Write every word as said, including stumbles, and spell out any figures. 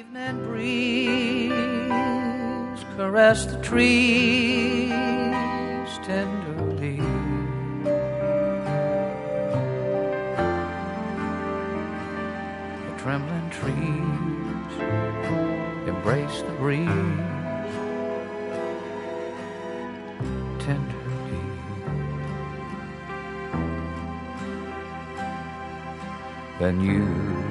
evening breeze caress the trees tenderly. The trembling trees embrace the breeze tenderly. Then you